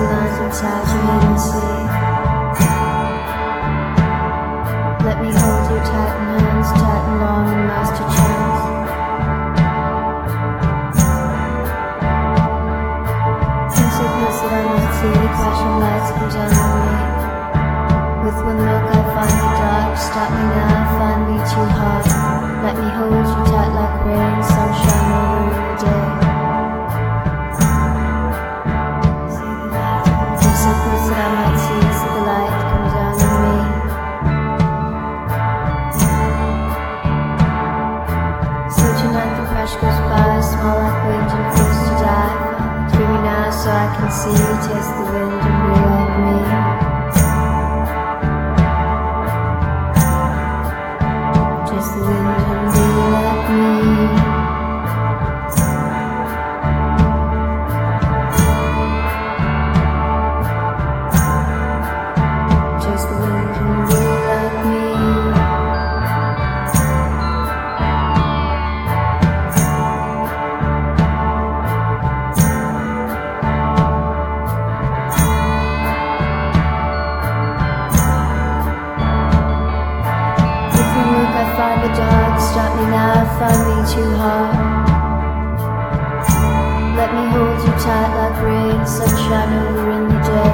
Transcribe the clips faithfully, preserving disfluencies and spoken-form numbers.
lands inside your hidden sea. Let me hold you tight in hands, tight and long and last your chance. In sickness that I might see, the flash of lights comes down on me. With one look I find the dark, stop me now, find me too hard. Let me hold you tight like rain, sunshine over in the day. In sickness that I might see, see the light come down on me. So tonight the crash goes by, small like wind and feels to die. Hear me now so I can see you, taste the wind and be like me. Taste the wind and be like me. Taste the wind and be like me. Find the dark, stop me now, find me too hard. Let me hold you tight like rain, sunshine over in the day.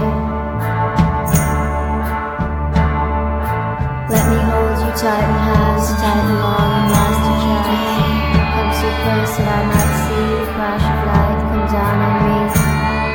Let me hold you tight in hands, tight and long and last a chance. Come so close that I might see the flash of light come down on me.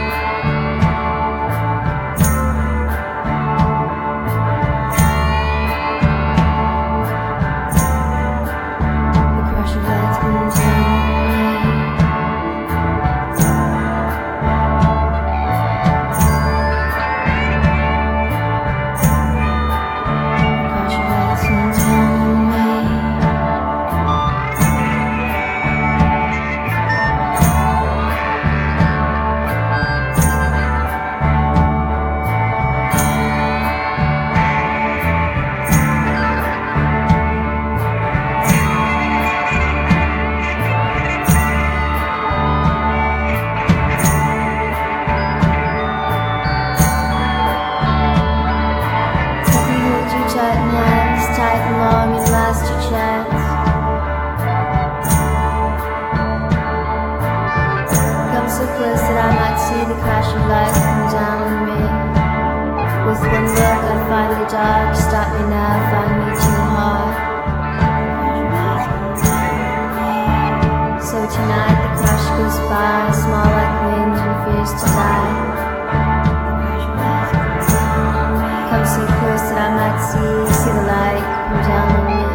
Tight and long and last your chance. Come so close that I might see the crash of light come down on me. With one look I find the dark, stop me now, find me too hard. So tonight the crash goes by, small like wind and fears to die. Come so close that I might see, see the light come down on me.